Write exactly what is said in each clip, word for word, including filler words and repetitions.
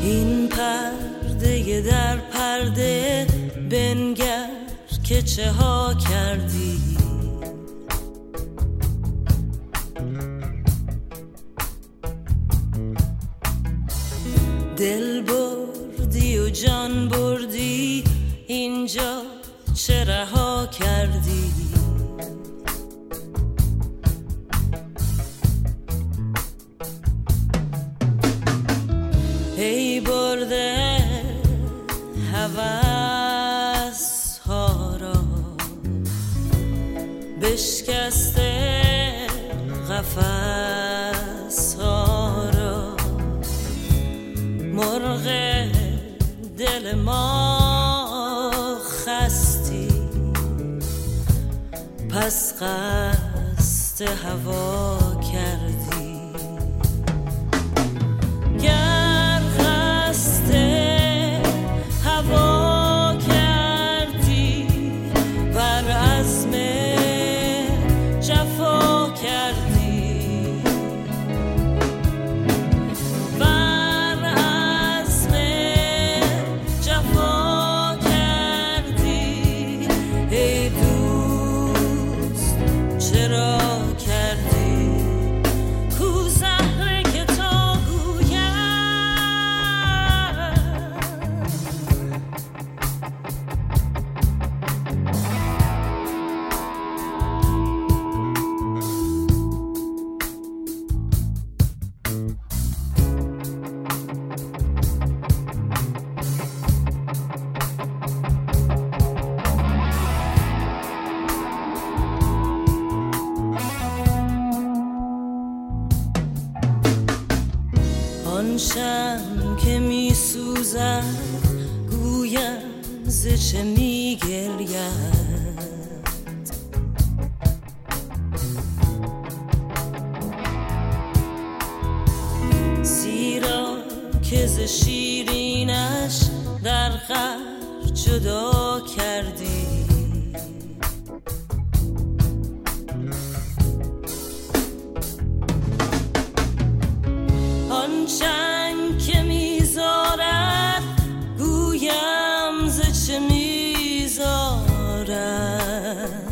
این پرده در پرده بنگر که چه ها کردی. دل بردی و جان بردی، اینجا چه رها کردی. ای برده هوس ها را، بشکسته قفس ها را، مرغ دل ما خستی، پس قصد هوا کردی. گر قصد هوا کردی، بر عزم جفا کردی، بر عزم جفا کردی. ای دوست چرا کردی؟ کو زهره که تا گویم آن شم که می سوزد، گویم ز چه می گرید. زیرا که ز شیرینش در قهر جدا کردی. آن چنگ که میذارد، گویم ز چه میذارد.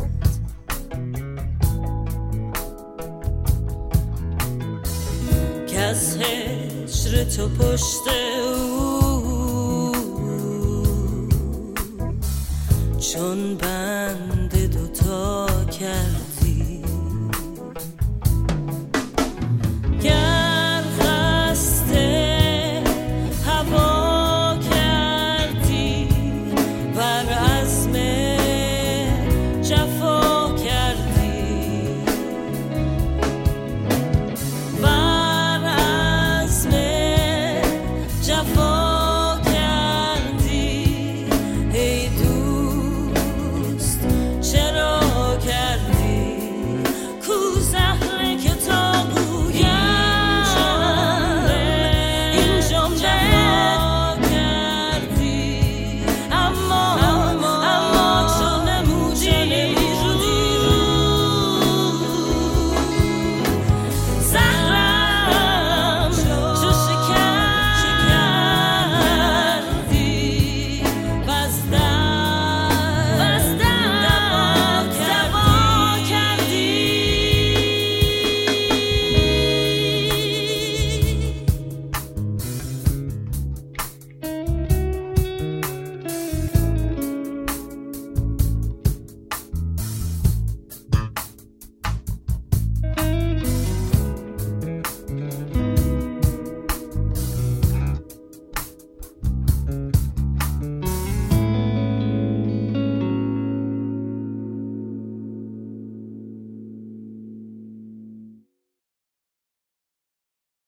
که از هجر تو پشت او چون بند دوتا کرد.